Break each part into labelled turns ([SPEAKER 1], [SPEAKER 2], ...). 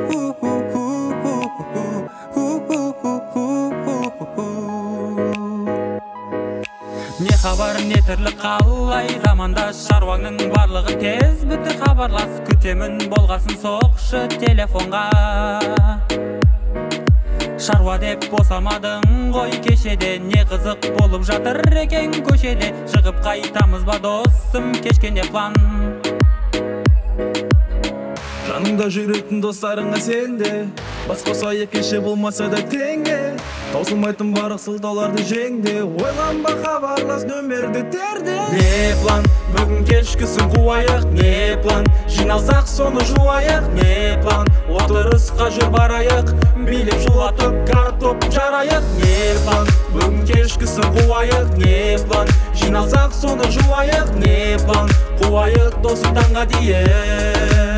[SPEAKER 1] Не хабар, не тірлік қалай, заманда шаруаңның барлығы тез біті. Хабарлас күтемін, болғасын соқшы телефонға. Шаруа деп босамадың ғой кешеде, не қызық болып жатыр екен көшеде. Шығып қайтамыз ба досым, кешкенде план.
[SPEAKER 2] Жаныңда жүретін достарыңа сенде, бас қоса екінші болмаса да теңге. Таусылмайтын барық сылтауларды жеңде, ойланба хабарлас нөмерді терде.
[SPEAKER 1] Не план, бүгін кешкісін қуайық, не план, жиналсақ соны жуайық, не план, отырысқа жүр барайық, билеп шулатып картоп жарайық, не план, бүгін кешкісін қуайық, не план, жиналсақ соны жуайық, не план, қуайық досым таңға дейін.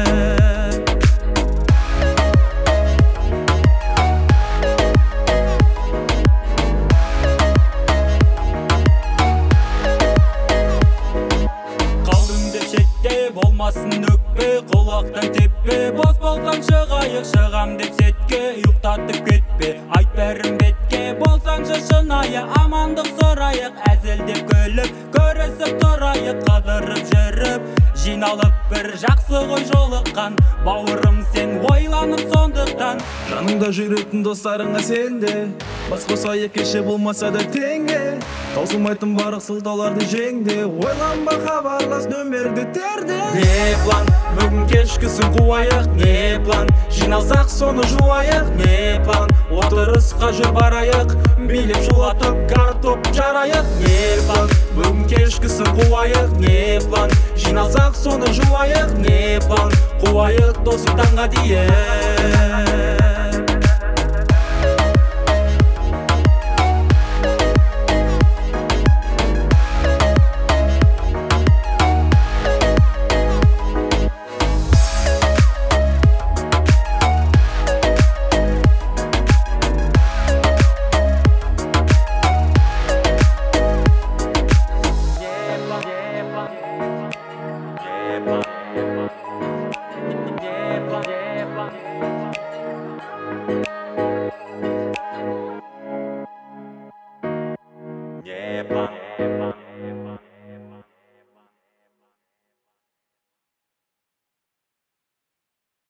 [SPEAKER 1] Болмасын өкпе, құлақтан теппе, бос болсаң шығайық, шығам деп сетке, ұйықтатып кетпе, айт бәрін бетке, болсаңшы шынайы, амандық сұрайық, әзілдеп күліп, көрісіп тұрайық, қыдырып жүріп, жиналып бір жақсы ғой жолыққан, бауырым сен ойланып сондықтан.
[SPEAKER 2] Жаныңда жүретін достарыңа сенде, бас қоса екінші болмаса да теңге. Таусылмайтын барық сылтауларды жеңде, ойланба хабарлас нөмерді терде.
[SPEAKER 1] Не план, бүгін кешкісін қуайық, не план, жиналсақ соны жуайық, не план, отырысқа жүр барайық, билеп шулатып картоп жарайық, не план, бүгін кешкісін қуайық, не план, жиналсақ соны жуайық, не план, қуайық досым таңға дейін. Yeah.